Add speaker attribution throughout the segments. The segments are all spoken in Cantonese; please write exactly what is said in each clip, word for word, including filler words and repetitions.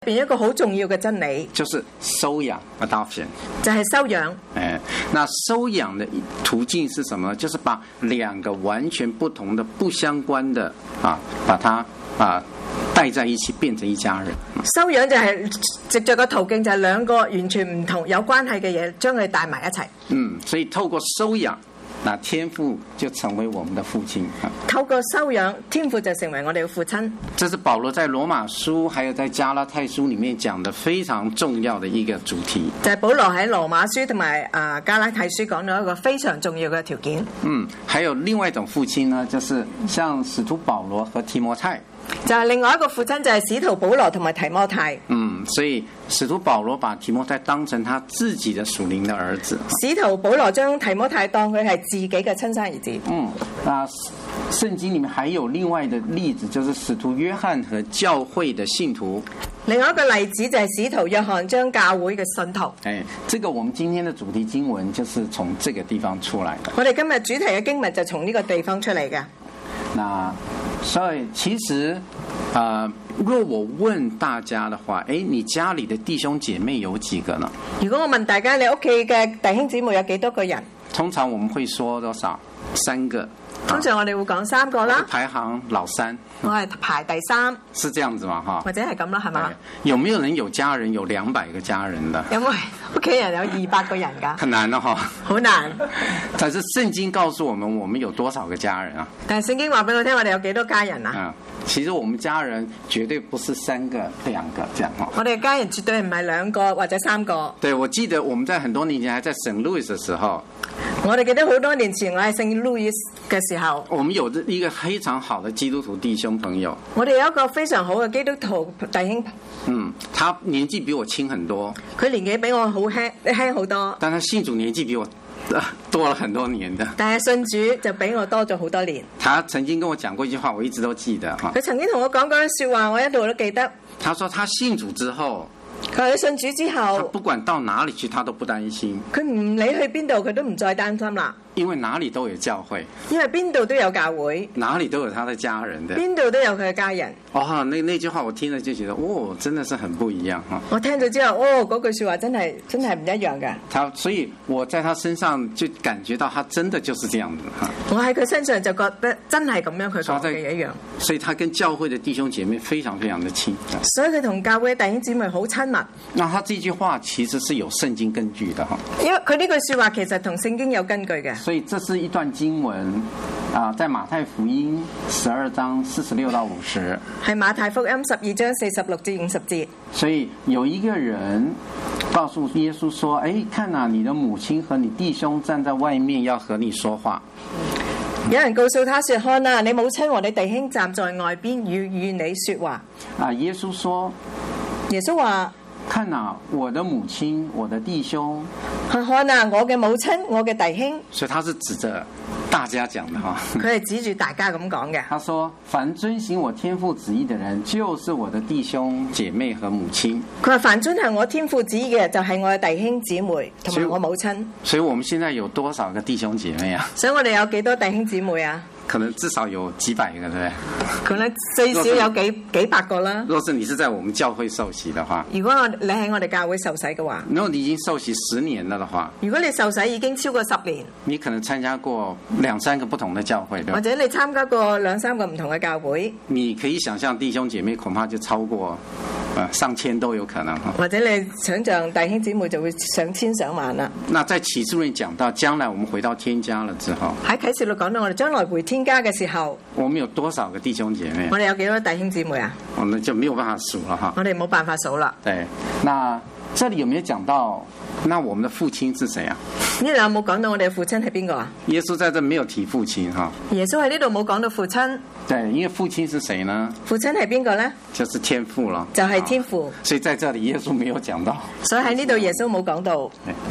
Speaker 1: 邊一個好重要嘅真理，
Speaker 2: 就是收養 adoption，
Speaker 1: 就係收養。
Speaker 2: 哎，那收養的途徑是什麼？就是把兩個完全不同的、不相關的啊，把它啊帶在一起，變成一家人。
Speaker 1: 收養就係藉着個途徑，就係兩個完全唔同、有關係嘅嘢，將佢帶埋一齊。
Speaker 2: 嗯，所以透過收養。那天父就成為我們的父親。
Speaker 1: 透過收養，天父就成為我哋嘅父親。
Speaker 2: 這是保羅在羅馬書，還有在加拉太書裡面講的非常重要的一個主題。
Speaker 1: 就係保羅喺羅馬書同埋啊加拉太書講到一個非常重要嘅條件。
Speaker 2: 嗯，還有另外一種父親呢，就是像使徒保羅和提摩太。
Speaker 1: 就係另外一個父親，就係使徒保羅同埋提摩太。
Speaker 2: 嗯，所以使徒保羅把提摩太當成他自己的屬靈的兒子。
Speaker 1: 使徒保羅將提摩太當佢係自己嘅親生兒子。
Speaker 2: 嗯，啊，聖經裡面還有另外的例子，就是使徒約翰和教會的信徒。
Speaker 1: 另外一個例子就係使徒約翰將教會嘅信徒。
Speaker 2: 哎，這個我們今天的主題經文就是從這個地方出來的。
Speaker 1: 我哋今日主題嘅經文就從呢個地方出嚟嘅。
Speaker 2: 那所以其實，啊、呃，若我問大家的話，誒，你家裡的弟兄姐妹有幾個呢？
Speaker 1: 如果我問大家，你屋企嘅弟兄姊妹有幾多個人？
Speaker 2: 通常我們會說多少？三個。
Speaker 1: 通常我哋會講三個啦。
Speaker 2: 排行老三。
Speaker 1: 我係排第三。
Speaker 2: 是這樣子嘛？哈。
Speaker 1: 或者係咁啦，係嘛？
Speaker 2: 有沒有人有家人有兩百個家人的？
Speaker 1: 有冇屋企人有二百個人㗎？
Speaker 2: 很難的哈。
Speaker 1: 好難。
Speaker 2: 但是聖經告訴我們，我們有多少個家人啊？
Speaker 1: 但係聖經話俾我聽，我哋有幾多家人啊？
Speaker 2: 嗯，其實我們家人絕對不是三個、兩個這樣哈。
Speaker 1: 我哋家人絕對唔係兩個或者三個。
Speaker 2: 對，我記得我們在很多年前還在聖路易的時候。
Speaker 1: 我哋記得好多年前我喺聖路易嘅時候，
Speaker 2: 我們有一個非常好的基督徒弟兄朋友。
Speaker 1: 我哋有一個非常好嘅基督徒弟兄。
Speaker 2: 嗯，他年紀比我輕很多。
Speaker 1: 佢年紀比我好輕輕好多。
Speaker 2: 但他信主年紀比我多了很多年的。
Speaker 1: 但係信主就比我多咗好多年。
Speaker 2: 他曾經跟我講過一句話，我一直都記得哈。
Speaker 1: 佢曾經同我講過一句說話，我一路都記得。
Speaker 2: 他說他信主之後。
Speaker 1: 佢信主之後，
Speaker 2: 他不管到哪裡去，他都不擔心。
Speaker 1: 佢唔理去邊度，佢都唔再擔心啦。
Speaker 2: 因為哪裡都有教會，
Speaker 1: 因為邊度都有教會，
Speaker 2: 哪裡都有他的家人的，
Speaker 1: 邊度都有佢嘅家人。
Speaker 2: 哦，那那句話我聽了就覺得，哦，真的是很不一樣哈。
Speaker 1: 我聽咗之後，哦，嗰句說話真係真係唔一樣嘅。
Speaker 2: 他所以我在他身上就感覺到，他真的就是這樣子哈。
Speaker 1: 我喺佢身上就覺得真係咁樣佢講嘅一樣。
Speaker 2: 所以他跟教會的弟兄姐妹非常非常的親。
Speaker 1: 所以佢同教會嘅弟兄姊妹好親密。
Speaker 2: 那他這句話其實是有聖經根據的哈。因為
Speaker 1: 佢呢句說話其實同聖經有根據嘅。
Speaker 2: 所以這是一段經文啊，在馬太福音十二章四十六到五十，係
Speaker 1: 馬太福音十二章四十六至五十節。
Speaker 2: 所以有一個人告訴耶穌說：哎，看啊，你的母親和你弟兄站在外面，要和你說話。
Speaker 1: 有人告訴他說：看啊，你母親和你弟兄站在外邊，要與你說話。
Speaker 2: 啊，耶穌說：
Speaker 1: 耶穌話。
Speaker 2: 看啊，我的母親，我的弟兄。
Speaker 1: 看啊，我嘅母親，我嘅弟兄。
Speaker 2: 所以他是指着大家講的哈。
Speaker 1: 佢係指住大家咁講嘅。
Speaker 2: 他說：凡遵行我天父旨意的人，就是我的弟兄姐妹和母親。
Speaker 1: 佢話：凡遵行我天父旨意嘅，就係我嘅弟兄姊妹同埋我母親。
Speaker 2: 所以我們現在有多少個弟兄姐妹啊？
Speaker 1: 所以我哋有幾多弟兄姊妹啊？
Speaker 2: 可能至少有幾百個，對不對？
Speaker 1: 可能最少有幾幾百個啦。
Speaker 2: 若是你是在我們教會受洗的話，
Speaker 1: 如果我你喺我哋教會受洗嘅話，
Speaker 2: 如果你已經受洗十年了的話，
Speaker 1: 如果你受洗已經超過十年，
Speaker 2: 你可能參加過兩三個不同的教會，對吧？
Speaker 1: 或者你參加過兩三個唔同嘅教會，
Speaker 2: 你可以想象弟兄姐妹恐怕就超過呃上千都有可能哈。
Speaker 1: 或者你想象弟兄姊妹就會上千上萬啦。
Speaker 2: 那在啟示錄講到將來我們回到天家了之後，
Speaker 1: 喺啟示錄講到我哋將來回天家嘅時候，
Speaker 2: 我們有多少個弟兄姐妹？
Speaker 1: 我哋有幾多弟兄姊妹啊？
Speaker 2: 我們就沒有辦法數了哈。
Speaker 1: 我哋冇辦法數啦。
Speaker 2: 對，那這裡有沒有講到？那我們的父親是誰啊？
Speaker 1: 呢度有冇講到我哋嘅父親係邊個啊？
Speaker 2: 耶穌在這沒有提父親哈。
Speaker 1: 耶穌喺呢度冇講到父親。
Speaker 2: 對，因為父親是誰呢？
Speaker 1: 父親係邊個呢？
Speaker 2: 就是天父了。
Speaker 1: 就係天父。
Speaker 2: 所以在這裡耶穌沒有講到。
Speaker 1: 所以喺呢度耶穌冇講到。
Speaker 2: 對。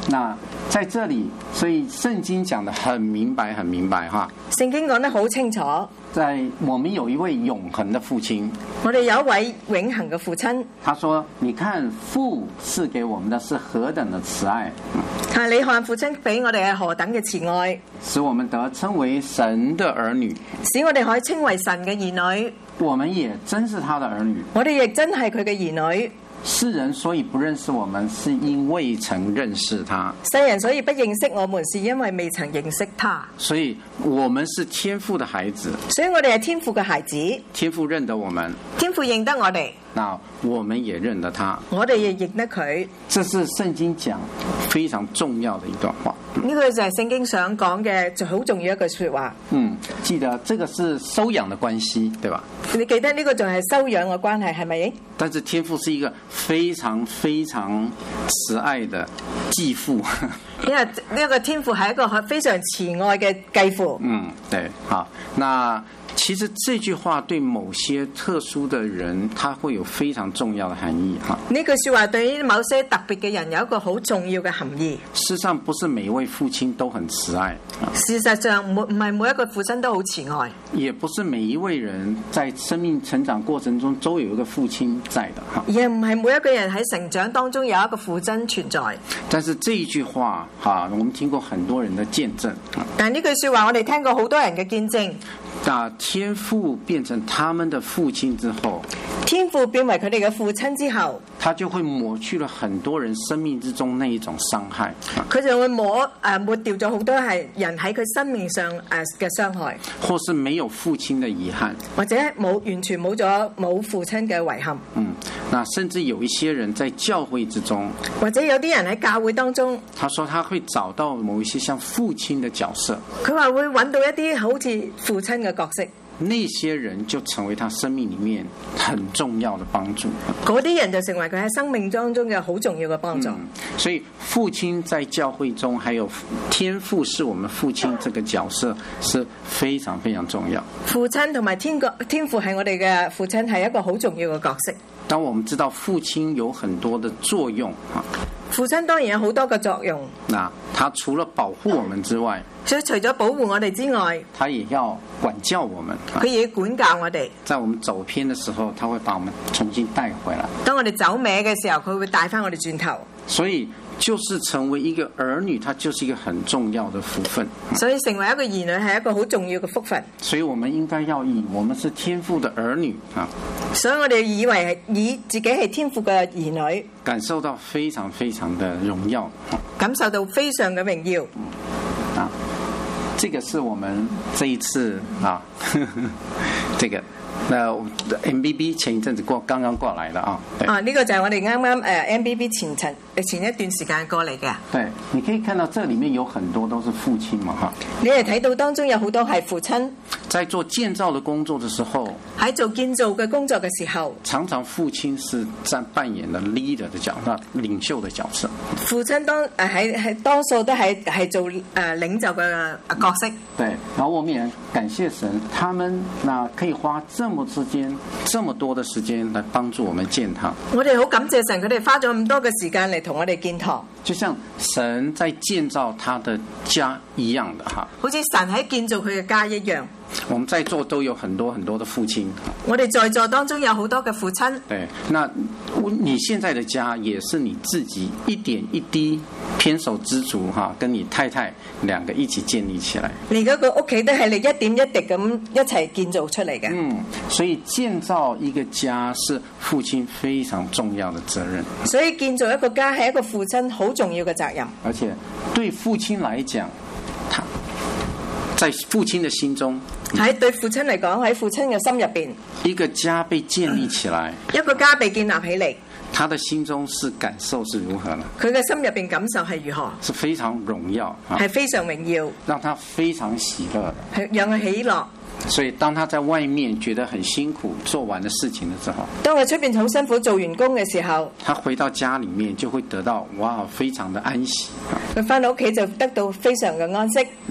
Speaker 2: 那在這裡，所以聖經講得很明白，很明白哈。
Speaker 1: 聖經講得好清楚，
Speaker 2: 在我們有一位永恆的父親，
Speaker 1: 我哋有一位永恆嘅父親。
Speaker 2: 他說：你看父賜給我們的是何等的慈愛。
Speaker 1: 但係你看父親俾我哋係何等嘅慈愛，
Speaker 2: 使我們得稱為神的兒女，
Speaker 1: 使我哋可以稱為神嘅兒女。
Speaker 2: 我們也真是他的兒女，
Speaker 1: 我哋亦真係佢嘅兒女。
Speaker 2: 世人所以不認識我們，是因未曾認識他。
Speaker 1: 世人所以不認識我們，是因為未曾認識他。
Speaker 2: 所以我們是天父的孩子，
Speaker 1: 所以我哋係天父嘅孩子。
Speaker 2: 天父認得我們，
Speaker 1: 天父認得我哋，
Speaker 2: 那我們也認得他。
Speaker 1: 我哋亦認得佢。
Speaker 2: 這是聖經講非常重要的一段話。
Speaker 1: 呢個就係聖經想講嘅，就好重要一句說話。
Speaker 2: 嗯，記得這個是收養的關係，對吧？
Speaker 1: 你記得呢個仲係收養嘅關係，係咪？
Speaker 2: 但是天父是一個非常非常慈愛的繼父。
Speaker 1: 因為呢個天父係一個非常慈愛嘅繼父。
Speaker 2: 嗯，對，好，那。其實這句話對某些特殊的人，他會有非常重要的含義哈。
Speaker 1: 呢句說話對於某些特別嘅人有一個好重要嘅含義。
Speaker 2: 事實上，不是每一位父親都很慈愛。
Speaker 1: 事實上，唔唔係每一個父親都好慈愛。也
Speaker 2: 不是每一位人在生命成長過程中都有一個父親在的哈。
Speaker 1: 也唔係每一個人喺成長當中有一個父親存在。
Speaker 2: 但是這一句話哈，我們聽過很多人的見證。
Speaker 1: 但呢句說話，我哋聽過好多人嘅見證。
Speaker 2: 那天父變成他們的父親之後，
Speaker 1: 天父變為佢哋嘅父親之後，
Speaker 2: 他就會抹去了很多人生命之中那一種傷害。
Speaker 1: 佢就會抹誒抹掉咗好多係人喺佢生命上誒嘅傷害，
Speaker 2: 或是沒有父親的遺憾，
Speaker 1: 或者冇完全冇咗冇父親嘅遺憾。
Speaker 2: 嗯，那甚至有一些人在教會之中，
Speaker 1: 或者有啲人喺教會當中，
Speaker 2: 他說他會找到某一些像父親的角色，
Speaker 1: 佢話會揾到一啲好似父親嘅角色。
Speaker 2: 那些人就成為他生命裏面很重要的幫助。
Speaker 1: 嗰啲人就成為佢喺生命當中嘅好重要嘅幫助。
Speaker 2: 嗯，所以父親在教會中，還有天父是我們父親這個角色是非常非常重要。
Speaker 1: 父親同埋天國天父係我哋嘅父親，係一個好重要嘅角色。
Speaker 2: 當我們知道父親有很多的作用啊，
Speaker 1: 父親當然有好多嘅作用。
Speaker 2: 那他除了保護我們之外，
Speaker 1: 所以除咗保護我哋之外，
Speaker 2: 他也要管教我們。
Speaker 1: 佢也要管教我哋。
Speaker 2: 在我們走偏的時候，他會把我們重新帶回來。
Speaker 1: 當我哋走歪嘅時候，佢會帶翻我哋轉頭。
Speaker 2: 所以就是成為一個兒女，它就是一個很重要的福分。
Speaker 1: 所以成為一個兒女係一個好重要嘅福分。
Speaker 2: 所以我們應該要以我們是天父的兒女啊。
Speaker 1: 所以我哋以為係以自己係天父嘅兒女，
Speaker 2: 感受到非常非常的榮耀，
Speaker 1: 感受到非常嘅榮耀。
Speaker 2: 啊，這個是我們這一次啊，呵呵這個。那 M B B 前一陣子過剛剛過來的啊，
Speaker 1: 啊呢、這個就係我哋啱啱誒 M B B 前層前一段時間過嚟嘅。
Speaker 2: 對，你可以看到這裡面有很多都是父親嘛，哈。
Speaker 1: 你哋睇到當中有好多係父親。
Speaker 2: 在做建造的工作的時候，
Speaker 1: 喺做建造嘅工作嘅時候，
Speaker 2: 常常父親是在扮演了 leader 的角色，領袖的角色。
Speaker 1: 父親當誒喺係多數都係係做誒、呃、領袖嘅角色。
Speaker 2: 對，然後我們也感謝神，他們那可以花這麼之間這麼多的時間來幫助我們建堂。
Speaker 1: 我哋好感謝神，佢哋花咗咁多嘅時間嚟同我哋建堂。
Speaker 2: 就像神在建造他的家一樣的哈，
Speaker 1: 好似神喺建造佢嘅家一樣。
Speaker 2: 我們在座都有很多很多的父親，
Speaker 1: 我哋在座當中有好多嘅父親。
Speaker 2: 對，那你現在的家也是你自己一點一滴偏手知足哈，跟你太太兩個一起建立起來。
Speaker 1: 你嗰個屋企都係你一點一滴咁一齊建造出嚟嘅。
Speaker 2: 嗯，所以建造一個家是父親非常重要的責任。
Speaker 1: 所以建造一個家係一個父親好重要嘅責任。
Speaker 2: 而且對父親來講，他在父親的心中，
Speaker 1: 喺對父親嚟講，喺父親嘅心入邊，一
Speaker 2: 個家被建立起來，
Speaker 1: 一個家被建立起嚟，
Speaker 2: 他的心中是感受是如何呢？
Speaker 1: 佢嘅心入邊感受係如何？
Speaker 2: 是非常榮耀，
Speaker 1: 係非常榮耀，
Speaker 2: 讓他非常喜樂的，
Speaker 1: 係讓佢喜樂。
Speaker 2: 所以當他在外面覺得很辛苦做完的事情的時候，
Speaker 1: 當佢出邊好辛苦做完工嘅時候，
Speaker 2: 他回到家裡面就會得到哇非常的安息，
Speaker 1: 佢翻到屋企就得到非常嘅安息。
Speaker 2: 嗯，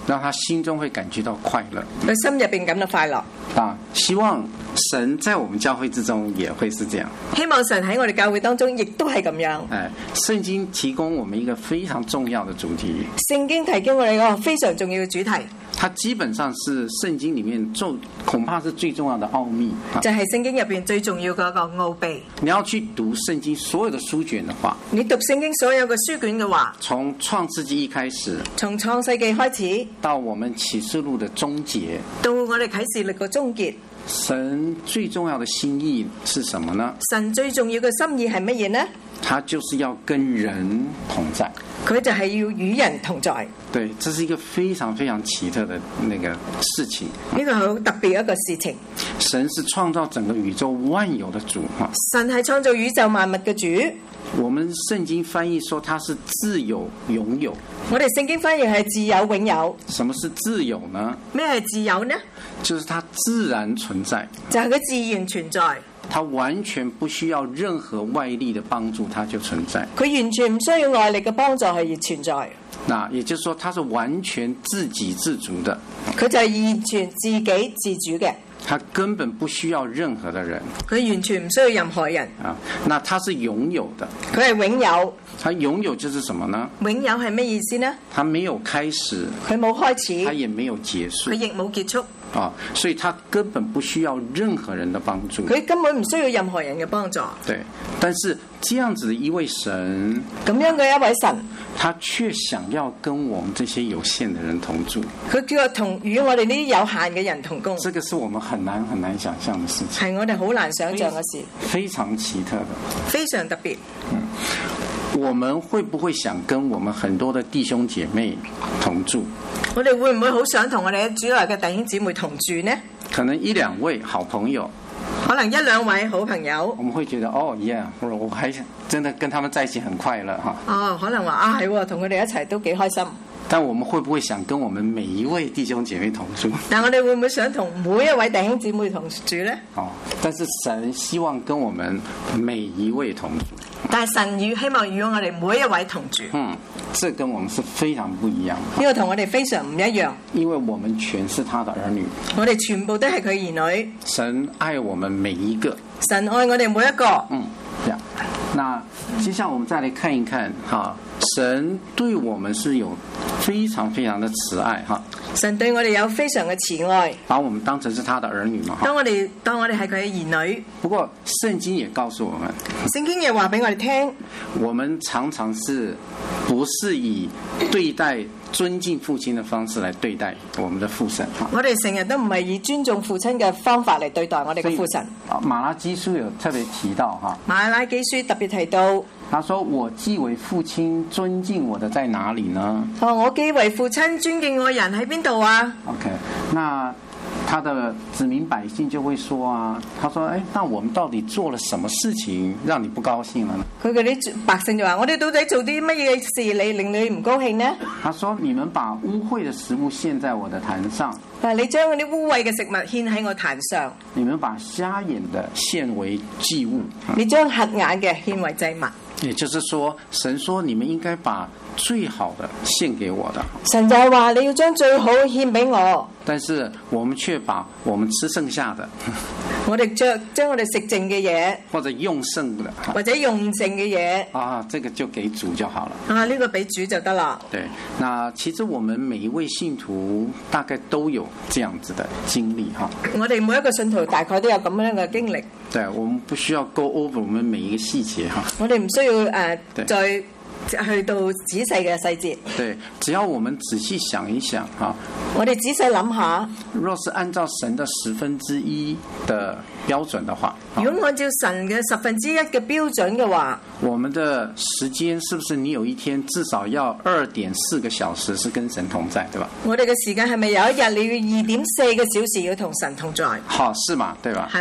Speaker 2: 讓他心中會感覺到快樂。
Speaker 1: 佢心入邊感到快樂。
Speaker 2: 啊，希望神在我們教會之中也會是這樣。
Speaker 1: 希望神喺我哋教會當中亦都係咁樣。
Speaker 2: 哎，聖經提供我們一個非常重要的主題。
Speaker 1: 聖經提供我哋一個非常重要嘅主題。
Speaker 2: 它基本上是聖經裡面最恐怕是最重要的奧秘。
Speaker 1: 就係聖經入邊最重要嘅一個奧秘。
Speaker 2: 你要去讀聖經所有的書卷的話，
Speaker 1: 你讀聖經所有嘅書卷嘅話，
Speaker 2: 從創世紀一開始，
Speaker 1: 從創世紀開始
Speaker 2: 到我們啟示錄的終結，
Speaker 1: 到我哋啟示錄嘅終結，
Speaker 2: 神最重要的心意是什麼呢？
Speaker 1: 神最重要嘅心意係乜嘢呢？
Speaker 2: 他就是要跟人同在，
Speaker 1: 佢就係要與人同在。
Speaker 2: 對，這是一個非常非常奇特的那個事情。
Speaker 1: 呢個好特別一個事情。
Speaker 2: 神是創造整個宇宙萬有的主哈。
Speaker 1: 神係創造宇宙萬物嘅主。
Speaker 2: 我們聖經翻譯說他是自有永有。
Speaker 1: 我哋聖經翻譯係自有永有。
Speaker 2: 什麼是自有呢？
Speaker 1: 咩係自有呢？
Speaker 2: 就是它自然存在。
Speaker 1: 就係佢自然存在。
Speaker 2: 它完全不需要任何外力的幫助，它就存在。
Speaker 1: 佢完全唔需要外力嘅幫助係而存在。
Speaker 2: 那也就是說，它是完全自給自足的。
Speaker 1: 佢就係完全自己自主嘅。
Speaker 2: 他根本不需要任何的人。
Speaker 1: 佢完全唔需要任何人。
Speaker 2: 啊，那他是擁有的。
Speaker 1: 佢係永有。
Speaker 2: 他擁有就是什麼呢？
Speaker 1: 永有係咩意思呢？
Speaker 2: 他沒有開始，
Speaker 1: 佢冇開始，
Speaker 2: 他也沒有結束，
Speaker 1: 佢亦冇結束。
Speaker 2: 啊，所以他根本不需要任何人的幫助。
Speaker 1: 佢根本唔需要任何人嘅幫助。
Speaker 2: 對，但是這樣子的一位神，
Speaker 1: 咁樣嘅一位神，
Speaker 2: 他卻想要跟我們這些有限的人同住。
Speaker 1: 佢叫我同與我哋呢啲有限嘅人同工。
Speaker 2: 這個是我們很難很難想象的事情，
Speaker 1: 係我哋好難想象嘅事，
Speaker 2: 非常奇特的，
Speaker 1: 非常特別。
Speaker 2: 嗯，我們會不會想跟我們很多的弟兄姐妹同住？
Speaker 1: 我哋會唔會好想同我哋主內嘅弟兄姊妹同住呢？
Speaker 2: 可能一兩位好朋友，
Speaker 1: 可能一兩位好朋友，
Speaker 2: 我們會覺得哦耶，我我還真的跟他們在一起很快樂哈。
Speaker 1: 哦，可能話啊係，同佢哋一齊都幾開心。
Speaker 2: 但我們會不會想跟我們每一位弟兄姐妹同住？
Speaker 1: 但我哋會唔會想同每一位弟兄姊妹同住呢？
Speaker 2: 哦，但是神希望跟我們每一位同住。
Speaker 1: 但係神與希望與我哋每一位同住。
Speaker 2: 嗯，這跟我們是非常不一樣。呢
Speaker 1: 個同我哋非常唔一樣。因
Speaker 2: 為我們全是他的兒女。
Speaker 1: 我哋全部都係佢兒女。
Speaker 2: 神愛我們每一個。
Speaker 1: 神愛我哋每一個。
Speaker 2: 嗯，呀，那接下來我們再來看一看哈，神對我們是有非常非常的慈愛哈。
Speaker 1: 神對我哋有非常嘅慈愛，
Speaker 2: 把我們當成是他的兒女嘛。
Speaker 1: 當我哋當我哋係佢嘅兒女。
Speaker 2: 不過聖經也告訴我們，
Speaker 1: 聖經也話俾我哋聽，
Speaker 2: 我們常常是不是以對待尊敬父親的方式來對待我們的父神？
Speaker 1: 我哋成日都唔係以尊重父親嘅方法嚟對待我哋嘅父神。
Speaker 2: 馬拉基書有特別提到哈，
Speaker 1: 馬拉基書特別提到，
Speaker 2: 他說：我既為父親，尊敬我的在哪裡呢？
Speaker 1: 哦，我既為父親，尊敬我人喺邊度啊
Speaker 2: ？OK，那他的子民百姓就會說啊，他說：哎，那我們到底做了什麼事情讓你不高興了呢？
Speaker 1: 佢嗰啲百姓就話：我哋到底做啲乜嘢事你令你唔高興呢？
Speaker 2: 他說：你們把污穢的食物獻在我的壇上。
Speaker 1: 你將嗰啲污穢嘅食物獻喺我壇上。
Speaker 2: 你們把瞎眼的獻為祭物。
Speaker 1: 你將瞎眼嘅獻為祭物。
Speaker 2: 也就是說，神說你們應該把最好的獻給我的。
Speaker 1: 神就係話你要將最好獻俾我。
Speaker 2: 但是我們卻把我們吃剩下的，
Speaker 1: 我哋將將我哋食剩嘅嘢，
Speaker 2: 或者用剩的，
Speaker 1: 或者用剩嘅嘢，
Speaker 2: 啊，這個就給主就好了。
Speaker 1: 啊，呢個俾主就得啦。
Speaker 2: 對，那其實我們每一位信徒大概都有這樣子的經歷哈。
Speaker 1: 我哋每一個信徒大概都有咁樣嘅經歷。
Speaker 2: 對，我們不需要 go over 我們每一個細節哈。
Speaker 1: 我哋唔需要誒、呃、再去到仔細嘅細節。
Speaker 2: 對，只要我們仔細想一想哈。
Speaker 1: 我哋仔細諗下，
Speaker 2: 若是按照神的十分之一的標準的話，
Speaker 1: 如果按照神嘅十分之一嘅標準嘅話，
Speaker 2: 我們的時間是不是你有一天至少要二點四個小時是跟神同在，對吧？
Speaker 1: 我哋嘅時間係咪有一日你要二點四個小時要同神同在？
Speaker 2: 好，是嘛，對吧？
Speaker 1: 係嘛？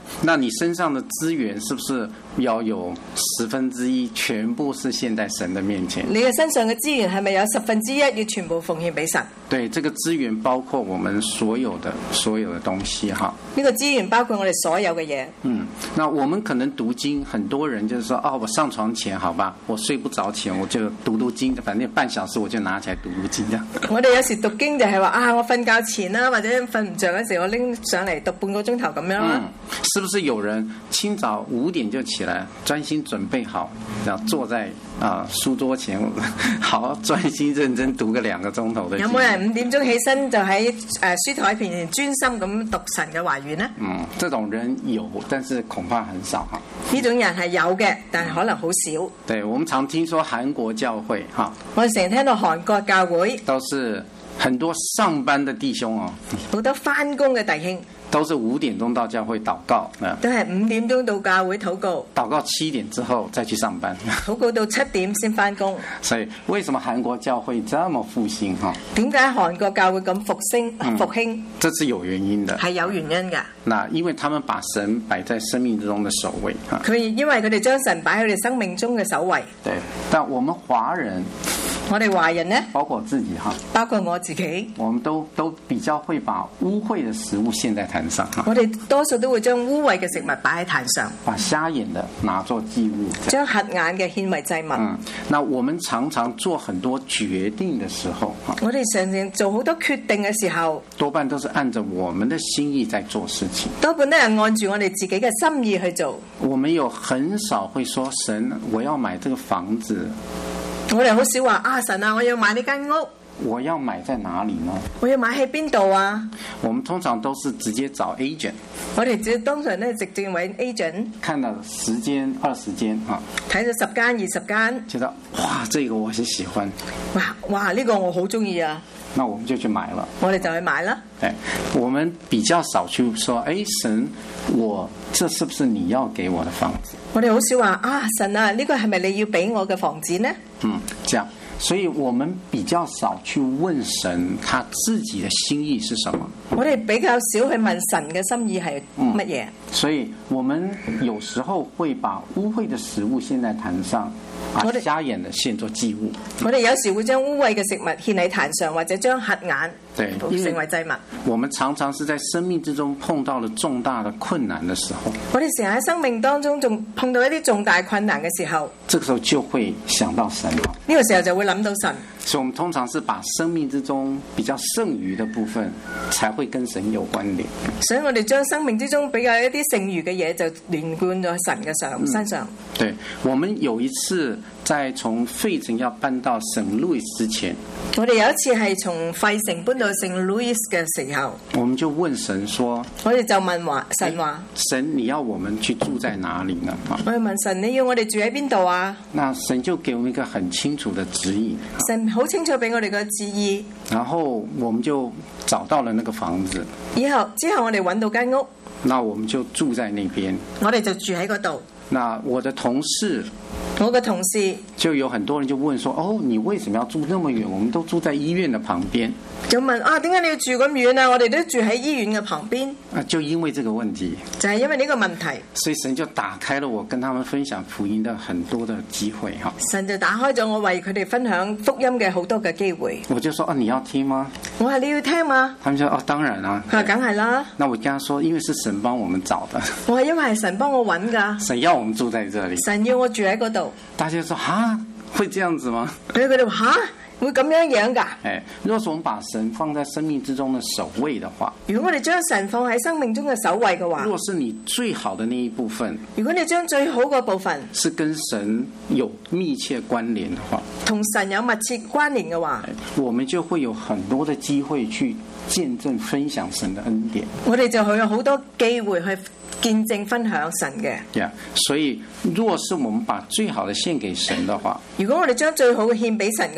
Speaker 2: 那你身上的資源是不是要有十分之一全部是獻在神的面前？
Speaker 1: 你嘅身上嘅資源係咪有十分之一要全部奉獻俾神？
Speaker 2: 對，這個資源包括我們所有的所有的東西哈。
Speaker 1: 呢個資源包括我哋所有嘅嘢。
Speaker 2: 嗯，那我們可能讀經，很多人就是說，哦，我上床前，好吧，我睡不着前，我就讀讀經，反正半小時我就拿起來讀讀經。這樣。我
Speaker 1: 哋有時讀經就係話啊，我瞓覺前啦，或者瞓唔着嗰時，我拎上嚟讀半個鐘頭咁樣啦。
Speaker 2: 嗯，是不是有人清早五點就起來，專心準備好，然後坐在啊、呃、書桌前，好好專心認真讀個兩個鐘頭的經？有冇人
Speaker 1: 五點鐘起身就喺誒書台前專心咁讀神嘅話語呢？
Speaker 2: 嗯，這種人有，但是恐怕很少哈。
Speaker 1: 呢種人係有嘅，但係可能好少。
Speaker 2: 對，我們常聽說韓國教會哈，
Speaker 1: 我哋成日聽到韓國教會
Speaker 2: 都是很多上班的弟兄哦，
Speaker 1: 好多返工嘅弟兄。
Speaker 2: 都是五點鐘到教會禱告，
Speaker 1: 都係五點鐘到教會禱告，
Speaker 2: 禱告七點之後再去上班，
Speaker 1: 禱告到七點先返工。
Speaker 2: 所以為什麼韓國教會這麼復興？哈，
Speaker 1: 點解韓國教會咁復興？
Speaker 2: 嗯、
Speaker 1: 復興，
Speaker 2: 這是有原因的，
Speaker 1: 係有原因㗎。
Speaker 2: 那因為他們把神擺在生命之中的首位，哈，
Speaker 1: 佢因為佢哋將神擺喺佢哋生命中嘅首位。
Speaker 2: 對，但我們華人。
Speaker 1: 我哋華人呢，
Speaker 2: 包括自己哈，
Speaker 1: 包括我自己，
Speaker 2: 我們都都比較會把污穢的食物獻在壇上哈。
Speaker 1: 我哋多數都會將污穢嘅食物擺喺壇上，
Speaker 2: 把瞎眼的拿作祭物，
Speaker 1: 將瞎眼嘅獻為祭物。
Speaker 2: 嗯，那我們常常做很多決定的時候，
Speaker 1: 我哋常常做好多決定嘅時候，
Speaker 2: 多半都是按着我們的心意在做事情，
Speaker 1: 多半都係按住我哋自己嘅心意去做。
Speaker 2: 我們有很少會說神，我要買這個房子。
Speaker 1: 我哋好少話啊，神啊，我要買呢間屋，
Speaker 2: 我要買在哪裡呢？
Speaker 1: 我要買喺邊度啊？
Speaker 2: 我們通常都是直接找 agent，
Speaker 1: 我哋只通常咧直接揾 agent，
Speaker 2: 看了十間二十間啊，
Speaker 1: 睇咗十間二十間，
Speaker 2: 覺得哇，這個我是喜歡，
Speaker 1: 哇哇呢個我好中意啊，
Speaker 2: 那我們就去買了，
Speaker 1: 我哋就去買啦。
Speaker 2: 對，我們比較少去說，哎，神，我這是不是你要給我的房子？
Speaker 1: 我哋好少話啊，神啊，呢個係咪你要俾我嘅房子呢？
Speaker 2: 嗯，這樣，所以我們比較少去問神他自己的心意是什麼。
Speaker 1: 我哋比較少去問神嘅心意係乜嘢。嗯，
Speaker 2: 所以我們有時候會把污穢的食物獻在壇上，啊，瞎眼的獻作祭物。
Speaker 1: 我哋有時會將污穢嘅食物獻喺壇上，或者將瞎眼
Speaker 2: 對
Speaker 1: 成為祭物。
Speaker 2: 我們常常是在生命之中碰到了重大的困難的時候，
Speaker 1: 我哋成日喺生命當中仲碰到一啲重大困難嘅時候，
Speaker 2: 這個時候就會想到神。
Speaker 1: 呢個時候就會諗到神。
Speaker 2: 所以我們通常是把生命之中比較剩餘的部分才會跟神有關聯，
Speaker 1: 所以我哋將生命之中比較一啲剩餘嘅嘢就連貫咗神嘅上身上。
Speaker 2: 嗯，對，我們有一次在從費城要搬到聖路易之前，
Speaker 1: 我哋有一次係從費城搬到聖路易嘅時候，
Speaker 2: 我們就問神說，
Speaker 1: 我哋就問話神話，
Speaker 2: 神你要我們去住在哪裡呢？
Speaker 1: 我哋問神你要我哋住喺邊度啊？
Speaker 2: 那神就給我們一個很清楚的指引，
Speaker 1: 神好清楚俾我哋個旨意，
Speaker 2: 然後我們就找到了那個房子，
Speaker 1: 以後之後我哋揾到間屋，
Speaker 2: 那我們就住在那邊，
Speaker 1: 我哋就住喺嗰度。
Speaker 2: 那我的同事，
Speaker 1: 我嘅同事
Speaker 2: 就有很多人就問說，哦，你為什麼要住那麼遠？我們都住在醫院的旁邊。
Speaker 1: 就問啊，點解你要住咁遠啊？我哋都住喺醫院嘅旁邊。
Speaker 2: 啊，就因為這個問題，
Speaker 1: 就係因為呢個問題，
Speaker 2: 所以神就打開了我跟他們分享福音的很多的機會哈。
Speaker 1: 神就打開咗我為佢哋分享福音嘅好多嘅機會。
Speaker 2: 我就說啊，你要聽嗎？
Speaker 1: 我話你要聽嗎？
Speaker 2: 他們說哦，當然啊。
Speaker 1: 佢話梗係啦。
Speaker 2: 那我跟他說，因為是神幫我們找的。
Speaker 1: 我話因為係神幫我揾噶。
Speaker 2: 神要我們住在這裡。
Speaker 1: 神要我住喺嗰度。大家
Speaker 2: 說啊，會這樣子嗎？
Speaker 1: 佢哋話吓，會咁樣樣噶？
Speaker 2: 誒，若是我們把神放在生命之中的首位的話，
Speaker 1: 如果我哋將神放喺生命中嘅首位嘅話，
Speaker 2: 若是你最好的那一部分，
Speaker 1: 如果你將最好嘅部分
Speaker 2: 是跟神有密切關聯的話，
Speaker 1: 同神有密切關聯嘅話，
Speaker 2: 我們就會有很多的機會去見證分享神的恩典。
Speaker 1: 我哋就會有好多機會去見證分享神嘅。
Speaker 2: Yeah, 所以若是我們把最好的獻給神的話，
Speaker 1: 如果我哋將最好嘅獻俾神嘅話，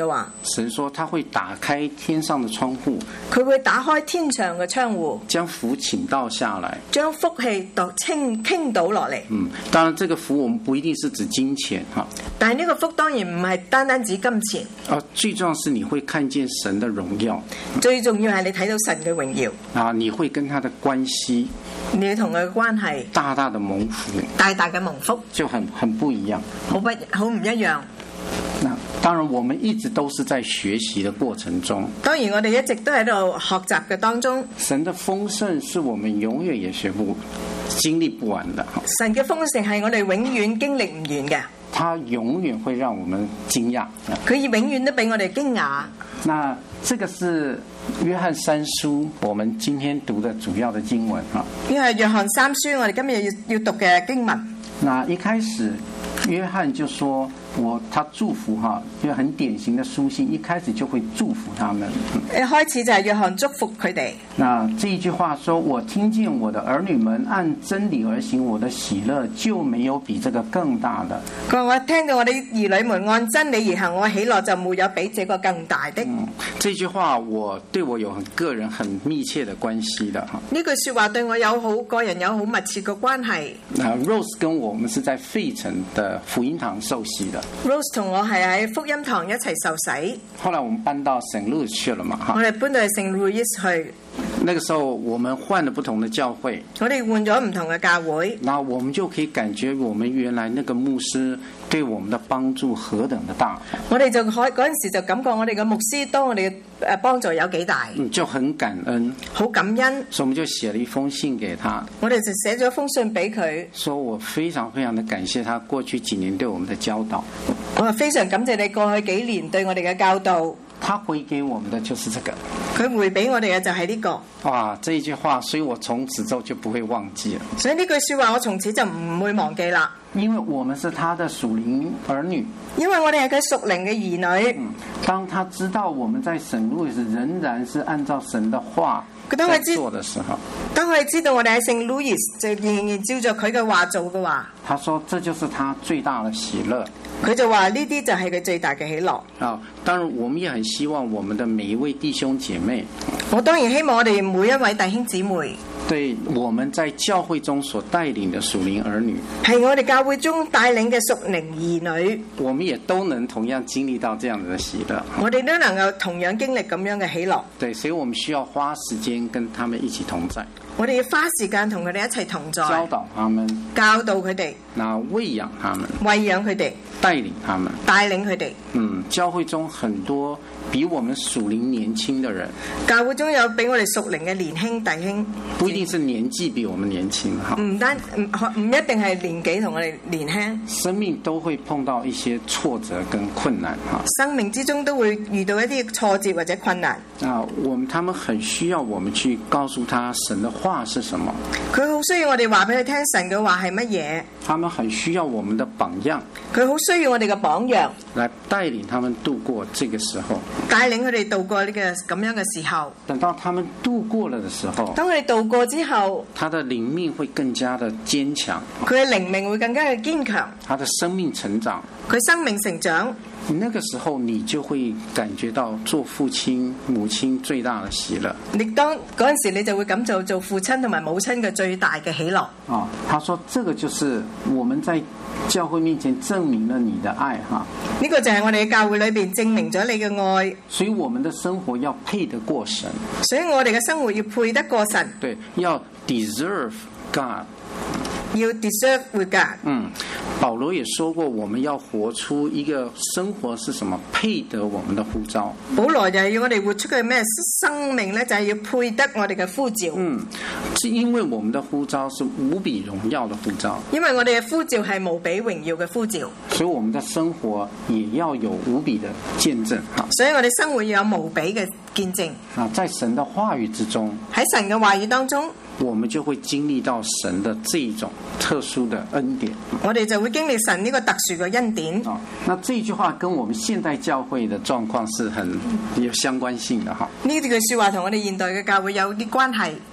Speaker 2: 神說他會打開天上的窗戶，
Speaker 1: 佢會打開天上嘅窗戶，
Speaker 2: 將福傾倒下來，
Speaker 1: 將福氣度傾傾倒落嚟。
Speaker 2: 嗯，當然，這個福我們不一定是指金錢哈，
Speaker 1: 但係呢個福當然唔係單單指金錢。
Speaker 2: 啊，最重要是你會看見神的榮耀，
Speaker 1: 最重要係你睇到神嘅榮耀
Speaker 2: 啊，你會跟他的關係，
Speaker 1: 你同佢嘅關係
Speaker 2: 大大的蒙福，
Speaker 1: 大大嘅蒙福，
Speaker 2: 就很很不一樣，
Speaker 1: 好不好唔一樣。
Speaker 2: 那當然，我們一直都是在學習的過程中。
Speaker 1: 當然，我哋一直都喺度學習嘅當中。
Speaker 2: 神的豐盛是我們永遠也學不、經歷不完的。
Speaker 1: 神嘅豐盛係我哋永遠經歷唔完嘅。
Speaker 2: 他永遠會讓我們驚訝。
Speaker 1: 佢永遠都俾我哋驚訝。
Speaker 2: 那這個是約翰三書，我們今天讀的主要的經文哈。
Speaker 1: 呢係約翰三書，我哋今日要要讀嘅經文。
Speaker 2: 那一開始，約翰就說我他祝福哈，就很典型的書信，一開始就會祝福他們。
Speaker 1: 一開始就係約翰祝福佢哋。
Speaker 2: 那這一句話說，我聽見我的兒女們按真理而行，我的喜樂就沒有比這個更大的。
Speaker 1: 佢話我聽到我哋兒女們按真理而行，我喜樂就沒有比這個更大的。
Speaker 2: 嗯，這句話我對我有很個人很密切的關係的哈。
Speaker 1: 呢句說話對我有好個人有好密切嘅關係。
Speaker 2: 那 Rose 跟我們是在費城的福音堂受洗的。
Speaker 1: Rose 同我係喺福音堂一齊受洗。
Speaker 2: 後來我們搬到聖路易去了嘛哈。
Speaker 1: 我哋搬到去聖路易去。
Speaker 2: 那個時候我們換了不同的教會，
Speaker 1: 我哋換咗唔同嘅教會，
Speaker 2: 那我們就可以感覺我們原來那個牧師對我們的幫助何等的大。
Speaker 1: 我哋就可嗰陣時就感覺我哋嘅牧師當我哋誒幫助有幾大，
Speaker 2: 嗯，就很感恩，
Speaker 1: 好感恩，
Speaker 2: 所以我們就寫了一封信給他。
Speaker 1: 我哋就寫咗封信俾佢，
Speaker 2: 說我非常非常的感謝他過去幾年對我們的教導。
Speaker 1: 我話非常感謝你過去幾年對我哋嘅教導。
Speaker 2: 他回給我們的就是這個，
Speaker 1: 佢回俾我哋嘅就係呢個。
Speaker 2: 哇，這一句話，所以我從此之後就不會忘記了。
Speaker 1: 所以呢句說話我從此就唔會忘記啦。
Speaker 2: 因為我們是他的屬靈兒女，
Speaker 1: 因為我哋係佢屬靈嘅兒女。
Speaker 2: 嗯，當他知道我們在聖路易斯仍然是按照神的話在做的時候，
Speaker 1: 當佢知道我哋喺聖路易斯就仍然照着佢嘅話做嘅話，
Speaker 2: 他說這就是他最大的喜樂。
Speaker 1: 佢就話呢啲就係佢最大嘅喜樂。
Speaker 2: 啊，當然我們也很希望我們的每一位弟兄姐妹，
Speaker 1: 我當然希望我哋每一位弟兄姊妹，
Speaker 2: 對我們在教會中所帶領的屬靈兒女，
Speaker 1: 係我哋教會中帶領嘅屬靈兒女，
Speaker 2: 我們也都能同樣經歷到這樣的喜樂。
Speaker 1: 我哋都能夠同樣經歷咁樣嘅喜樂。
Speaker 2: 對，所以我們需要花時間跟他們一起同在。
Speaker 1: 我哋要花時間同佢哋一齊同在，
Speaker 2: 教導他們，
Speaker 1: 教導佢哋，
Speaker 2: 那餵養他們，
Speaker 1: 餵養佢哋，
Speaker 2: 帶領他們，
Speaker 1: 帶領佢哋。
Speaker 2: 嗯，教會中很多比我們屬靈年輕的人，
Speaker 1: 教會中有比我哋屬靈嘅年輕弟兄，
Speaker 2: 不一定是年紀比我們年輕哈，
Speaker 1: 唔單唔唔一定係年紀同我哋年輕，
Speaker 2: 生命都會碰到一些挫折跟困難哈，
Speaker 1: 生命之中都會遇到一啲挫折或者困難。
Speaker 2: 啊，我們他們很需要我們去告訴他神的話是什麼，
Speaker 1: 佢好需要我哋話俾佢聽神嘅話係乜嘢，
Speaker 2: 他們很需要我們的榜樣，
Speaker 1: 佢好需要我哋嘅榜樣，
Speaker 2: 來帶領他們度過這個時候，
Speaker 1: 帶領佢哋度過呢個咁樣嘅時候。
Speaker 2: 等到他們度過了的時候，
Speaker 1: 當佢哋度過之後，
Speaker 2: 他的靈命會更加的堅強，
Speaker 1: 佢嘅靈命會更加嘅堅強，
Speaker 2: 他的生命成長，
Speaker 1: 佢生命成長。
Speaker 2: 那個時候你就會感覺到做父親母親最大的喜樂。
Speaker 1: 你當嗰陣時你就會咁做做父親同埋母親嘅最大嘅喜樂。
Speaker 2: 啊，他說這個就是我們在教會面前證明了你的愛哈。
Speaker 1: 呢個就係我哋嘅教會裏邊證明咗你嘅愛。
Speaker 2: 所以我們的生活要配得過神。
Speaker 1: 所以我哋嘅生活要配得過神。
Speaker 2: 對，要 deserve God。
Speaker 1: 要 deserve with God。
Speaker 2: 嗯，保羅也說過，我們要活出一個生活是什麼配得我們的呼召。
Speaker 1: 保羅就係要我哋活出嘅咩生命呢？就係要配得我哋嘅呼召。
Speaker 2: 嗯，是因為我們的呼召是無比榮耀的呼召。
Speaker 1: 因為我哋嘅呼召係無比榮耀嘅呼召，
Speaker 2: 所以我們的生活也要有無比的見證哈。
Speaker 1: 所以我哋生活要有無比嘅見證。
Speaker 2: 啊，在神的話語之中，
Speaker 1: 喺神嘅話語當中，
Speaker 2: 我們就會經歷到神的這一種特殊的恩典。
Speaker 1: 我哋就會經歷神呢個特殊嘅恩典。
Speaker 2: 啊，那這句話跟我們現代教會的狀況是很有相關性的哈。
Speaker 1: 呢句說話同我哋現代嘅教會有啲關係。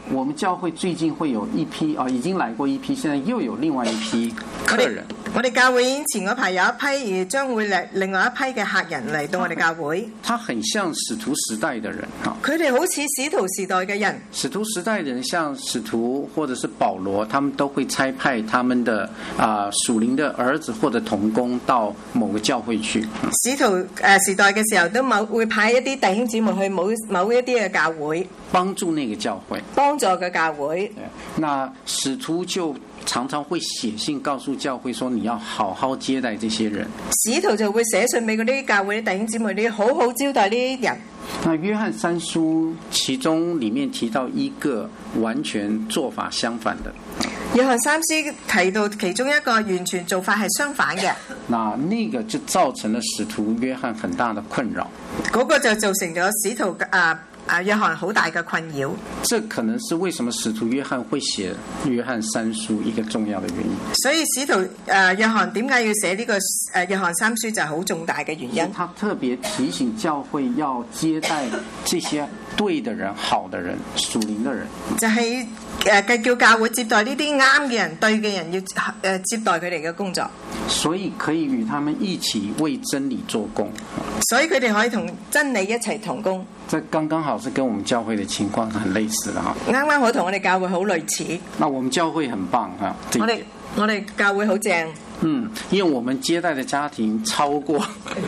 Speaker 2: 我們教會最近會有一批啊，已經來過一批，現在又有另外一批客人。
Speaker 1: 我哋教會前嗰排有一批，而將會嚟另外一批嘅客人嚟到我哋教會。
Speaker 2: 他很像使徒時代的人啊，
Speaker 1: 佢哋好似使徒時代嘅人。
Speaker 2: 使徒時代的人像使徒或者是保羅，他們都會差派他們的啊屬靈的兒子或者同工到某個教會去。
Speaker 1: 使徒誒時代嘅時候，都某會派一啲弟兄姊妹去某某一啲嘅教會，
Speaker 2: 幫助那個教會，
Speaker 1: 幫助嘅教會。
Speaker 2: 那使徒就常常會寫信告訴教會說，你要好好接待這些人。
Speaker 1: 使徒就會寫信俾嗰啲教會啲弟兄姊妹，你要好好招待呢啲人。
Speaker 2: 那約翰三書其中裡面提到一個完全做法相反的。
Speaker 1: 約翰三書提到其中一個完全做法係相反嘅。
Speaker 2: 那那個就造成了使徒約翰很大的困擾。
Speaker 1: 嗰個就造成咗使徒啊啊約翰好大嘅困擾。
Speaker 2: 這可能是為什麼使徒約翰會寫約翰三書一個重要的原因。
Speaker 1: 所以使徒誒約翰點解要寫呢個誒約翰三書就係好重大嘅原因。
Speaker 2: 他特別提醒教會要接待這些對的人、好的人、屬靈的人。
Speaker 1: 就係誒叫教會接待呢啲啱嘅人、對嘅人，要誒接待佢哋嘅工作。
Speaker 2: 所以可以與他們一起為真理做工。
Speaker 1: 所以佢哋可以同真理一齊同工。
Speaker 2: 這剛剛好是跟我們教會的情況很類似的哈。
Speaker 1: 啱啱好同我哋教會好類似。
Speaker 2: 那我們教會很棒哈。
Speaker 1: 我哋我哋教會好正。
Speaker 2: 嗯，因為我們接待的家庭超過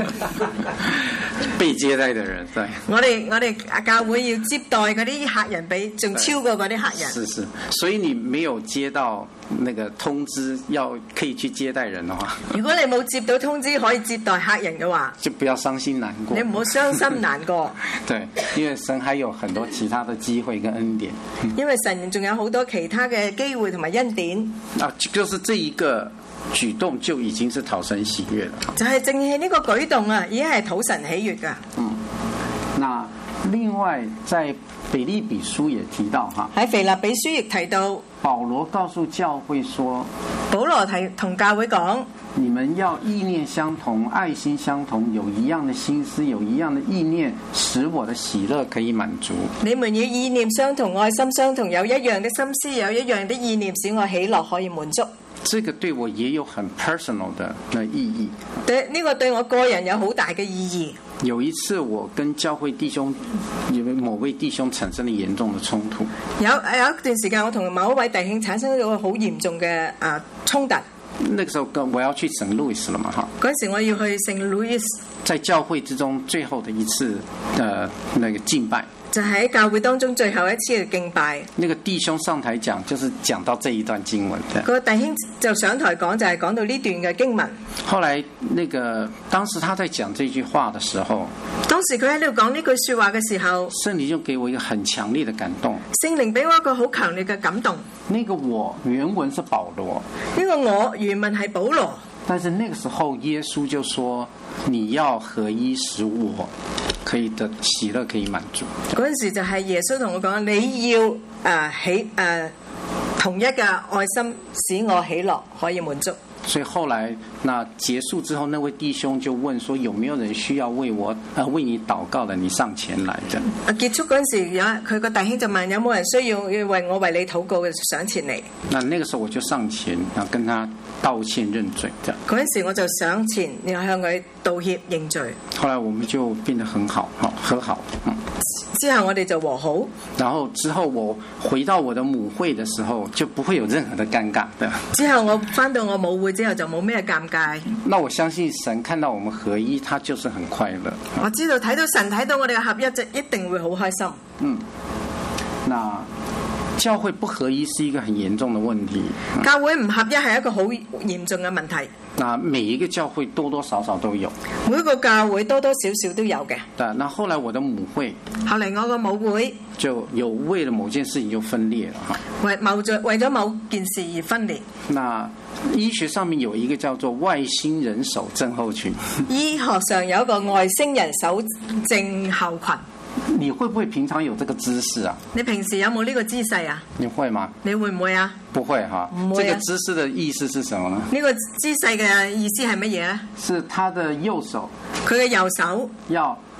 Speaker 2: 被接待的人，對。我哋
Speaker 1: 我哋教會要接待嗰啲客人比仲超過嗰啲客人。
Speaker 2: 是是，所以你沒有接到那個通知要可以去接待人的話，
Speaker 1: 如果你冇接到通知可以接待客人嘅話，
Speaker 2: 就不要傷心難過。
Speaker 1: 你唔好傷心難過。
Speaker 2: 對，因為神還有很多其他的機會跟恩典。
Speaker 1: 因為神仲有好多其他嘅機會同埋恩典。
Speaker 2: 啊，就是這一個舉動就已經是討神喜悅了。
Speaker 1: 就係正係呢個舉動啊，已經係討神喜悅噶。
Speaker 2: 嗯，那另外在腓立比書也提到哈，
Speaker 1: 喺腓立比書亦提到，
Speaker 2: 保羅告訴教會說，
Speaker 1: 保羅提同教會講，
Speaker 2: 你們要意念相同，愛心相同，有一樣的心思，有一樣的意念，使我的喜樂可以滿足。
Speaker 1: 你們要意念相同，愛心相同，有一樣的心思，有一樣的意念，使我喜樂可以滿足。
Speaker 2: 這個對我也有很 personal 的的意義。
Speaker 1: 對，呢個對我個人有好大嘅意義。
Speaker 2: 有一次我跟教會弟兄，有某位弟兄產生了嚴重的衝突。
Speaker 1: 有有一段時間，我同某一位弟兄產生咗個好嚴重嘅啊衝突。
Speaker 2: 那個時候我要去聖路易斯了嘛，哈。
Speaker 1: 嗰時我要去聖路易斯。
Speaker 2: 在教會之中最後的一次，呃，那個敬拜。
Speaker 1: 就喺教會當中最後一次嘅敬拜，
Speaker 2: 那個弟兄上台講，就是講到這一段經文。
Speaker 1: 個弟兄就上台講，就係講到呢段嘅經文。
Speaker 2: 後來，那個當時他在講這句話的時候，
Speaker 1: 當時佢喺度講呢句說話嘅時候，
Speaker 2: 聖靈就給我一個很強烈的感動。
Speaker 1: 聖靈俾我一個好強烈嘅感動。
Speaker 2: 那個我原文是保羅，
Speaker 1: 呢個我原文係保羅，
Speaker 2: 但是那個時候耶穌就說：你要合一，使我可以的喜樂可以滿足。
Speaker 1: 嗰陣時就係耶穌同我講，你要誒、呃、喜誒、呃、同一嘅愛心，使我喜樂可以滿足。
Speaker 2: 所以後來那結束之後，那位弟兄就問說：有沒有人需要為我呃為你禱告的？你上前來的。
Speaker 1: 啊，結束嗰陣時，有佢個弟兄就問：有冇人需要要為我為你禱告嘅？上前嚟。那
Speaker 2: 那個時候我就上前，然後跟他道歉認罪。這樣
Speaker 1: 嗰陣時我就上前，然後向佢道歉認罪。
Speaker 2: 後來我們就變得很好，好和好。嗯。
Speaker 1: 之後我哋就和好。
Speaker 2: 然後之後我回到我的母會的時候，就不會有任何的尷尬的。之
Speaker 1: 後我返到我母會之後就冇咩尷尬。
Speaker 2: 那我相信神看到我們合一，他就是很快樂。
Speaker 1: 我知道睇到神睇到我哋嘅合一，就一定會好開心。
Speaker 2: 嗯，那教會不合一是一個很嚴重的問題。
Speaker 1: 教會唔合一係一個好嚴重嘅問題。
Speaker 2: 那每一個教會多多少少都有，
Speaker 1: 每個教會多多少少都有嘅。
Speaker 2: 對，那後來我的母會，
Speaker 1: 後嚟我個母會
Speaker 2: 就有為了某件事情就分裂了哈。
Speaker 1: 為某咗為咗某件事而分裂。
Speaker 2: 那醫學上面有一個叫做外星人手症候群。
Speaker 1: 醫學上有一個外星人手症候群。
Speaker 2: 你會不會平常有這個姿勢啊？
Speaker 1: 你平時有冇呢個姿勢啊？
Speaker 2: 你會嗎？
Speaker 1: 你會唔會啊？
Speaker 2: 不會哈。
Speaker 1: 唔會啊。
Speaker 2: 這個姿勢的意思是什麼呢？
Speaker 1: 呢個姿勢嘅意思係乜嘢咧？
Speaker 2: 是他的右手，
Speaker 1: 佢嘅右手
Speaker 2: 要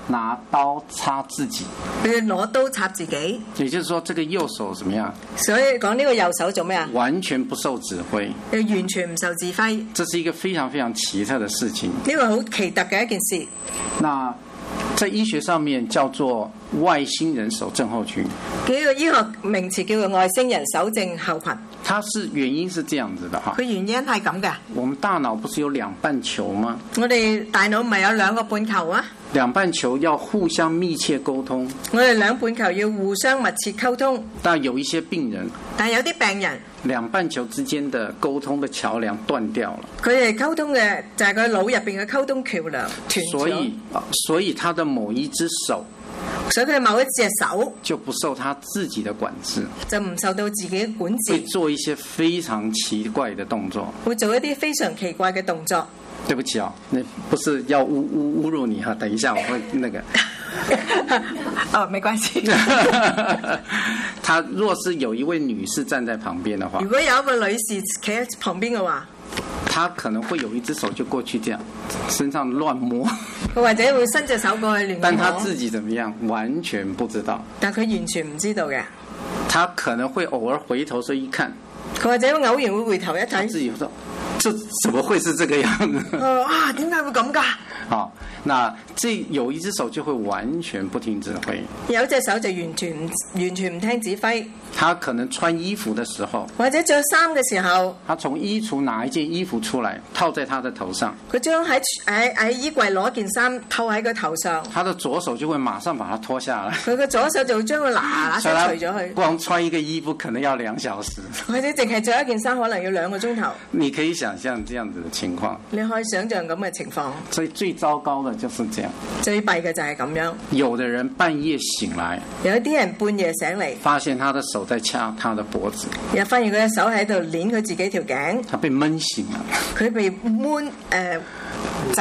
Speaker 2: 拿刀插自己，
Speaker 1: 佢攞刀插自己。
Speaker 2: 也就是說，這個右手怎麼樣？
Speaker 1: 所以講呢個右手做咩啊？
Speaker 2: 完全不受指揮，
Speaker 1: 又完全唔受指揮。
Speaker 2: 這是一個非常非常奇特的事情。
Speaker 1: 呢個好奇特嘅一件事。
Speaker 2: 那在醫學上面叫做外星人手症候群。
Speaker 1: 呢個醫學名詞叫做外星人手症候群。
Speaker 2: 它是原因是這樣子的哈。
Speaker 1: 佢原因係咁嘅。
Speaker 2: 我們大腦不是有兩半球嗎？
Speaker 1: 我哋大腦唔係有兩個半球啊？
Speaker 2: 兩半球要互相密切溝通。
Speaker 1: 我哋兩半球要互相密切溝通。
Speaker 2: 但有一些病人，
Speaker 1: 但有啲病人，
Speaker 2: 兩半球之間的溝通的橋梁斷掉了。
Speaker 1: 佢哋溝通嘅就係佢腦入邊嘅溝通橋梁斷咗。
Speaker 2: 所以，所以他的某一隻手。
Speaker 1: 所以佢某一隻手
Speaker 2: 就不受他自己的管制，
Speaker 1: 就唔受到自己嘅管治，
Speaker 2: 會做一些非常奇怪的動作，
Speaker 1: 會做一啲非常奇怪嘅動作。
Speaker 2: 對不起啊、哦，那不是要侮侮侮辱你哈，等一下我會那個。
Speaker 1: 哦，沒關係。
Speaker 2: 他若是有一位女士站在旁邊的話，
Speaker 1: 如果有一個女士企喺旁邊嘅話，
Speaker 2: 他可能會有一隻手就過去這樣身上亂摸，
Speaker 1: 佢或者會伸隻手過去亂摸，
Speaker 2: 但他自己怎麼樣完全不知道，
Speaker 1: 但佢完全唔知道嘅。
Speaker 2: 他可能會偶爾回頭說一看，
Speaker 1: 佢或者偶然會回頭一睇，
Speaker 2: 自己說這怎麼會是這個樣子？
Speaker 1: 啊，點解會咁㗎？
Speaker 2: 好，那這有一隻手就會完全不聽指揮，
Speaker 1: 有隻手就完全唔完全唔聽指揮。
Speaker 2: 他可能穿衣服的時候，
Speaker 1: 或者着衫嘅時候，
Speaker 2: 他從衣櫥拿一件衣服出來套在他的頭上，
Speaker 1: 佢將喺喺喺衣櫃攞件衫套喺佢頭上，
Speaker 2: 他的左手就會馬上把它脫下來，
Speaker 1: 佢嘅左手就會將佢嗱嗱聲除咗佢。
Speaker 2: 光穿一個衣服可能要兩小時，
Speaker 1: 或者淨係着一件衫可能要兩個鐘頭。
Speaker 2: 你可以想象這樣子的情況，
Speaker 1: 你可以想象咁嘅情況。
Speaker 2: 所以最糟糕的就是這樣，
Speaker 1: 最弊嘅就係咁樣。
Speaker 2: 有的人半夜醒來，
Speaker 1: 有一啲人半夜醒嚟，
Speaker 2: 發現他的手在掐他的脖子，
Speaker 1: 又發現佢嘅手喺度捏佢自己條頸，
Speaker 2: 他被悶醒了，
Speaker 1: 佢被悶誒窒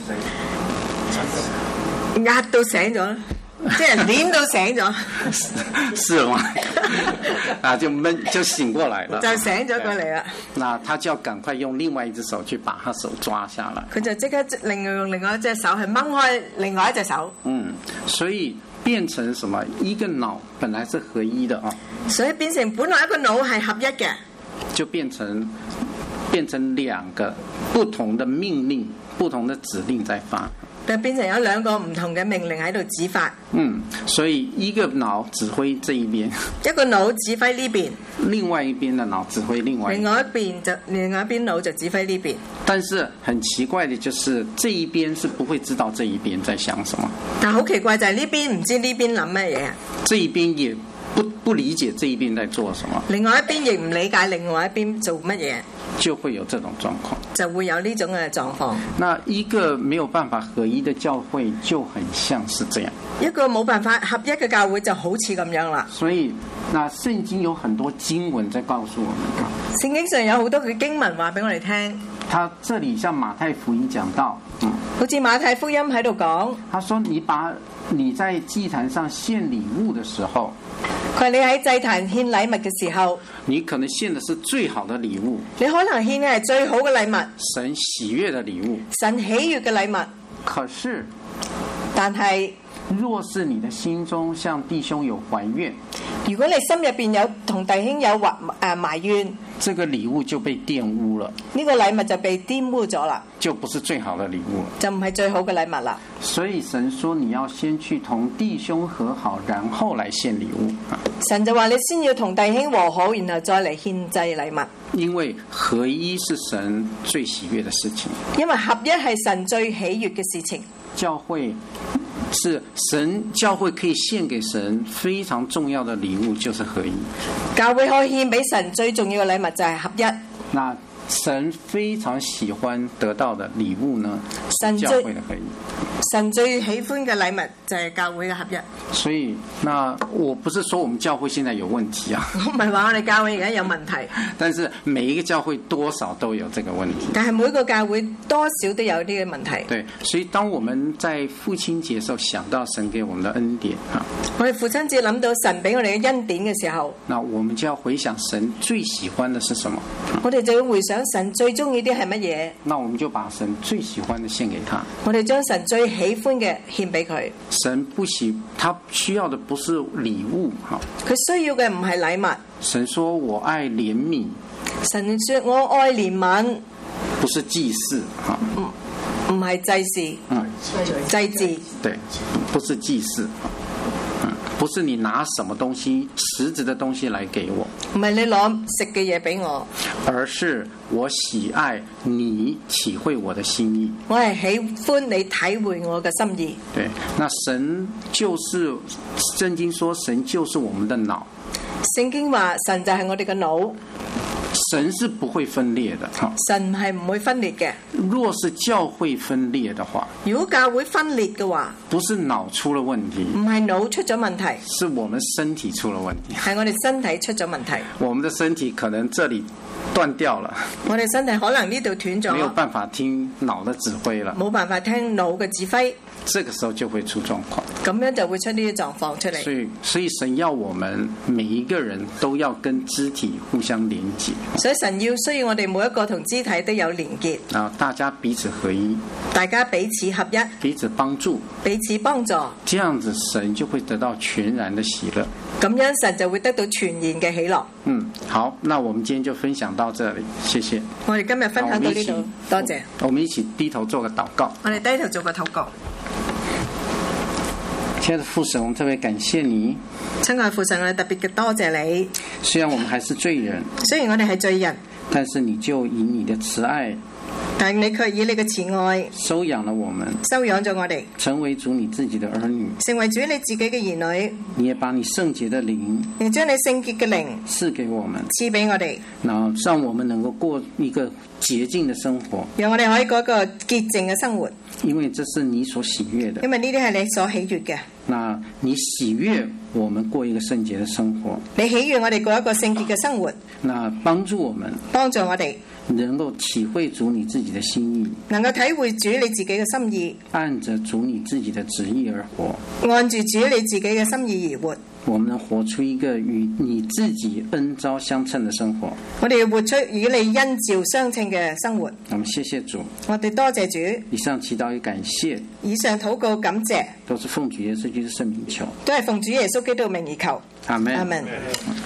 Speaker 1: 壓到醒咗，即係捏到醒咗，
Speaker 2: 是嗎？啊，就悶就醒過來了，
Speaker 1: 就醒咗過嚟啦。
Speaker 2: 那他就要趕快用另外一隻手去把他手抓下來，
Speaker 1: 佢就即刻另外用另外一隻手去掹開另外一隻手。
Speaker 2: 嗯，所以變成什麼？一個腦本來是合一的啊，
Speaker 1: 所以變成本來一個腦係合一嘅，
Speaker 2: 就變成變成兩個不同的命令、不同的指令在發，
Speaker 1: 就變成有兩個唔同嘅命令喺度指發。
Speaker 2: 嗯，所以一個腦指揮這一邊，
Speaker 1: 一個腦指揮呢邊，
Speaker 2: 另外一邊的腦指揮另外一邊，
Speaker 1: 另外一邊就另外一邊腦就指揮呢邊。
Speaker 2: 但是很奇怪的就是這一邊是不會知道這一邊在想什麼，
Speaker 1: 但好奇怪就係呢邊唔知呢邊諗乜嘢，
Speaker 2: 這一邊也不不理解這一邊在做什麼，
Speaker 1: 另外一邊亦唔理解另外一邊做乜嘢，
Speaker 2: 就會有這種狀況，
Speaker 1: 就會有呢種嘅狀況。
Speaker 2: 那一個沒有辦法合一的教會就很像是這樣，
Speaker 1: 一個冇辦法合一嘅教會就好似咁樣啦。
Speaker 2: 所以那聖經有很多經文在告訴我們，
Speaker 1: 聖經上有好多嘅經文話俾我哋聽。
Speaker 2: 他這裡像馬太福音講到，嗯，
Speaker 1: 好似馬太福音喺度講，
Speaker 2: 他說你把你在祭壇上獻禮物的時候，
Speaker 1: 佢話你喺祭壇獻禮物嘅時候，
Speaker 2: 你可能獻的是最好的禮物，
Speaker 1: 你可能獻嘅係最好嘅禮物，
Speaker 2: 神喜悅的禮物，
Speaker 1: 神喜悅嘅禮物。
Speaker 2: 可是，
Speaker 1: 但係
Speaker 2: 若是你的心中向弟兄有懷怨，
Speaker 1: 如果你心入邊有同弟兄有或誒埋怨，
Speaker 2: 這個禮物就被玷污了，
Speaker 1: 呢個禮物就被玷污咗啦，
Speaker 2: 就不是最好的禮物，
Speaker 1: 就唔係最好嘅禮物啦。
Speaker 2: 所以神說你要先去同弟兄和好，然後來獻禮物。
Speaker 1: 神就話你先要同弟兄和好，然後再嚟獻祭禮物。
Speaker 2: 因為合一是神最喜悅的事情，
Speaker 1: 因為合一係神最喜悅嘅事情。教會
Speaker 2: 是神，教會可以獻給神非常重要的禮物，就是合一。
Speaker 1: 教會可以獻俾神最重要嘅禮物就係合一。
Speaker 2: 那神非常喜歡得到的禮物呢？
Speaker 1: 神
Speaker 2: 教會的合一。
Speaker 1: 神最喜歡嘅禮物就係教會嘅合一。
Speaker 2: 所以，那我不是說我們教會現在有問題啊，
Speaker 1: 我唔係話我哋教會而家有問題，
Speaker 2: 但是每一個教會多少都有這個問題。
Speaker 1: 但係每個教會多少都有呢個問題。
Speaker 2: 對，所以當我們在父親節時候想到神給我們的恩典啊，
Speaker 1: 我哋父親節諗到神俾我哋嘅恩典嘅時候，
Speaker 2: 那我們就要回想神最喜歡的是什麼？
Speaker 1: 我哋就要回想想神最中意啲係乜嘢？
Speaker 2: 那我們就把神最喜歡的獻給他。
Speaker 1: 我哋將神最喜歡嘅獻俾佢。
Speaker 2: 神不喜，他需要的不是禮物，
Speaker 1: 佢需要嘅唔係禮物。
Speaker 2: 神說我愛憐憫。
Speaker 1: 神說我愛憐憫，
Speaker 2: 不是祭祀，
Speaker 1: 唔唔係祭祀，
Speaker 2: 嗯，
Speaker 1: 祭祀，
Speaker 2: 對，不是祭祀。不是你拿什麼東西實質的東西來給我，
Speaker 1: 唔係你攞食嘅嘢俾我，
Speaker 2: 而是我喜愛你體會我的心意。
Speaker 1: 我係喜歡你體會我嘅心意。
Speaker 2: 對，那神就是聖經說神就是我們的腦。
Speaker 1: 聖經話神就係我哋嘅腦。
Speaker 2: 神是不會分裂的，
Speaker 1: 神係唔會分裂嘅。
Speaker 2: 若是教會分裂的話，
Speaker 1: 如果教會分裂嘅話，
Speaker 2: 不是腦出了問題，
Speaker 1: 唔係腦出咗問題，
Speaker 2: 是我們身體出了問題，
Speaker 1: 係我哋身體出咗問題。
Speaker 2: 我們的身體可能這裡斷掉了，
Speaker 1: 我哋身體可能呢度斷咗，
Speaker 2: 沒有辦法聽腦的指揮了，
Speaker 1: 冇辦法聽腦嘅指揮，
Speaker 2: 這個時候就會出狀況，
Speaker 1: 咁樣就會出呢啲狀況出嚟。
Speaker 2: 所以，所以神要我們每一個人都要跟肢體互相連結，
Speaker 1: 所以神要需要我哋每一個同肢體都有連結，
Speaker 2: 啊，大家彼此合一，
Speaker 1: 大家彼此合一，
Speaker 2: 彼此幫助，
Speaker 1: 彼此幫助，
Speaker 2: 這樣子神就會得到全然的喜樂，
Speaker 1: 咁樣神就會得到全然嘅喜樂。
Speaker 2: 嗯，好，那我們今天就分享到這裡，謝謝。
Speaker 1: 我哋今日分享到呢度，多謝。
Speaker 2: 我們一起低頭做個禱告。
Speaker 1: 我哋低頭做個禱告。
Speaker 2: 親愛的父神，我們特別感謝你。
Speaker 1: 親愛父神，我哋特別嘅多謝你。
Speaker 2: 雖然我們還是罪人，
Speaker 1: 雖然我哋係罪人，
Speaker 2: 但是你就以你的慈愛，
Speaker 1: 但你卻以你嘅慈愛
Speaker 2: 收養了我們，
Speaker 1: 收養咗我哋，
Speaker 2: 成為主你自己的兒女，
Speaker 1: 成為主你自己嘅兒女。
Speaker 2: 你也把你聖潔的靈，
Speaker 1: 並將你聖潔嘅靈
Speaker 2: 賜給我們，
Speaker 1: 賜俾我哋，
Speaker 2: 然後讓我們能夠過一個潔淨的生活，
Speaker 1: 讓我哋可以過一個潔淨嘅生活。
Speaker 2: 因為這是你所喜悅的，
Speaker 1: 因為呢啲係你所喜悅嘅。
Speaker 2: 那你喜悅我們過一個聖潔的生活，
Speaker 1: 你喜悅我哋過一個聖潔嘅生活，
Speaker 2: 那幫助我們，
Speaker 1: 幫助我哋
Speaker 2: 能夠體會主你自己的心意，
Speaker 1: 能夠體會主你自己嘅心意，
Speaker 2: 按着主你自己的旨意而活，
Speaker 1: 按住主你自己嘅心意而活。
Speaker 2: 我們能活出一個與你自己恩召相稱的生活。
Speaker 1: 我哋要活出與你恩召相稱嘅生活。
Speaker 2: 我們謝謝主。
Speaker 1: 我哋多謝主。
Speaker 2: 以上祈禱與感謝。
Speaker 1: 以上禱告感謝。
Speaker 2: 都是奉主耶穌基督聖名求。
Speaker 1: 都係奉主耶穌基督名而求。
Speaker 2: 阿門。
Speaker 1: 阿門。